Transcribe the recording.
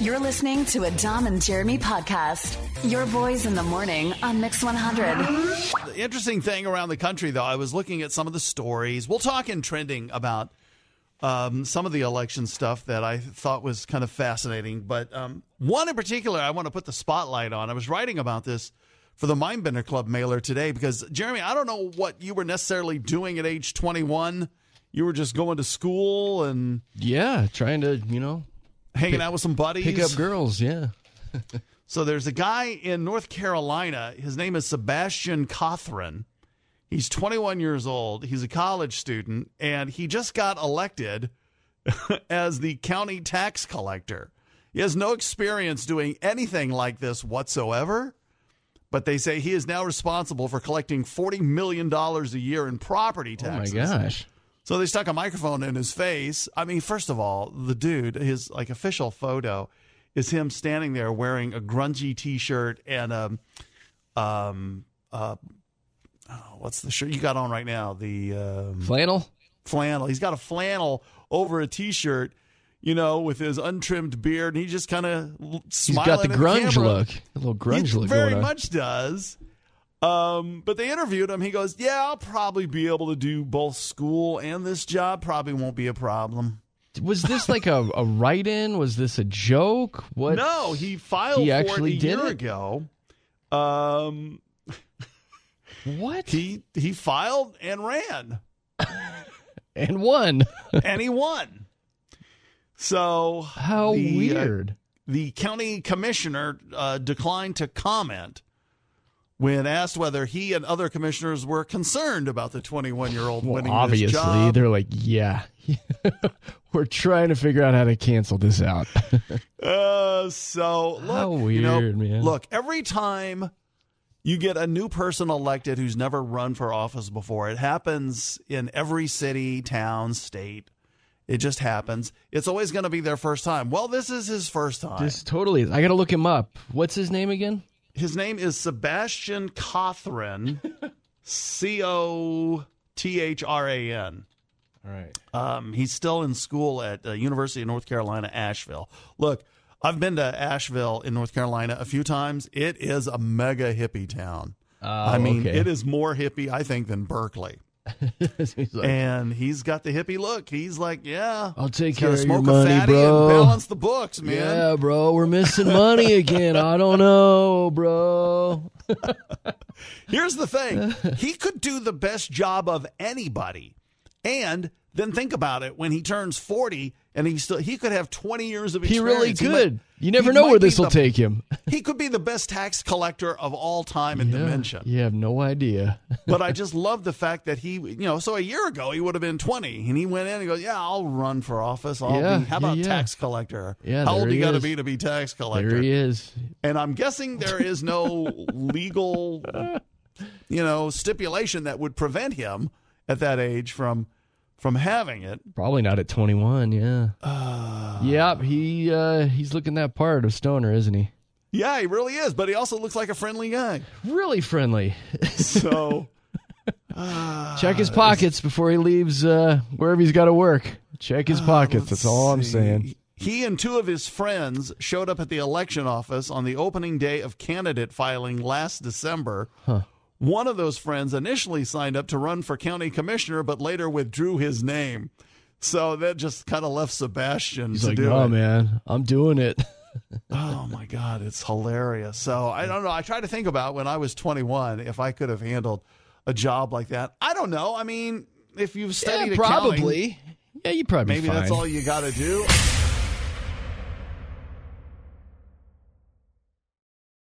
You're listening to a Dom and Jeremy podcast. Your boys in the morning on Mix 100. The interesting thing around the country, though, I was looking at some of the stories. We'll talk in trending about some of the election stuff that I thought was kind of fascinating. But one in particular I want to put the spotlight on. I was writing about this for the Mindbender Club mailer today because, Jeremy, I don't know what you were necessarily doing at age 21. You were just going to school and... Yeah, trying to, hanging out with some buddies. Pick up girls, yeah. So there's a guy in North Carolina. His name is Sebastian Cothran. He's 21 years old. He's a college student, and he just got elected as the county tax collector. He has no experience doing anything like this whatsoever, but they say he is now responsible for collecting $40 million a year in property taxes. Oh, my gosh. So they stuck a microphone in his face. I mean, first of all, the dude, his official photo is him standing there wearing a grungy T-shirt and what's the shirt you got on right now? The flannel. Flannel. He's got a flannel over a T-shirt, with his untrimmed beard, and he just kind of smiling. He's got the grunge look, a little grunge look. He very much does. But they interviewed him. He goes, yeah, I'll probably be able to do both school and this job. Probably won't be a problem. Was this like a write-in? Was this a joke? What? No, he filed for it a year ago. What? He filed and ran. And won. And he won. So how weird. The county commissioner declined to comment when asked whether he and other commissioners were concerned about the 21-year-old winning obviously, this job. They're like, yeah, we're trying to figure out how to cancel this out. So, look, how weird, man. Look, every time you get a new person elected who's never run for office before, it happens in every city, town, state. It just happens. It's always going to be their first time. Well, this is his first time. This totally is. I got to look him up. What's his name again? His name is Sebastian Cothran, Cothran. All right. He's still in school at the University of North Carolina, Asheville. Look, I've been to Asheville in North Carolina a few times. It is a mega hippie town. It is more hippie, I think, than Berkeley. And he's got the hippie look. He's like, yeah, I'll take care of your smoke money, a fatty bro. And balance the books, man. Yeah, bro, we're missing money again. I don't know, bro. Here's the thing. He could do the best job of anybody. And then think about it. When he turns 40 and he could have 20 years of experience. He really could. You never know where this will take him. He could be the best tax collector of all time in dimension. You have no idea. But I just love the fact that he, so a year ago he would have been 20 and he went in and goes, yeah, I'll run for office. How about tax collector? Yeah, how old you got to be tax collector? There he is. And I'm guessing there is no legal, stipulation that would prevent him at that age from having it. Probably not at 21, yeah. Yep, he's looking that part of Stoner, isn't he? Yeah, he really is, but he also looks like a friendly guy. Really friendly. So, check his pockets before he leaves wherever he's got to work. Check his pockets, that's all I'm saying. He and two of his friends showed up at the election office on the opening day of candidate filing last December. Huh. One of those friends initially signed up to run for county commissioner, but later withdrew his name. So that just kind of left Sebastian He's to like, do oh, it. man, I'm doing it. Oh, my God, it's hilarious. So I don't know. I try to think about when I was 21, if I could have handled a job like that. I don't know. I mean, if you've studied accounting, probably. Yeah, you probably maybe that's all you got to do.